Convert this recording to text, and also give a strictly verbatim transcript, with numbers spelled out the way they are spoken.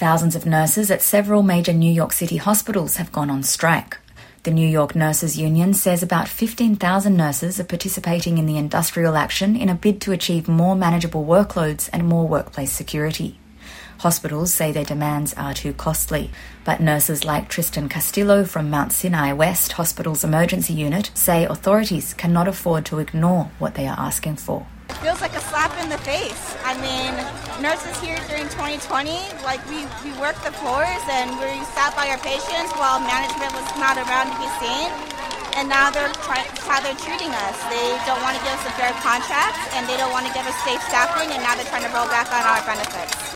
Thousands of nurses at several major New York City hospitals have gone on strike. The New York Nurses Union says about fifteen thousand nurses are participating in the industrial action in a bid to achieve more manageable workloads and more workplace security. Hospitals say their demands are too costly, but nurses like Tristan Castillo from Mount Sinai West Hospital's emergency unit say authorities cannot afford to ignore what they are asking for. It feels like a slap in the face. I mean, nurses here during twenty twenty, like we, we worked the floors and we sat by our patients while management was not around to be seen. And now they're trying how they're treating us. They don't want to give us a fair contract and they don't want to give us safe staffing, and now they're trying to roll back on our benefits.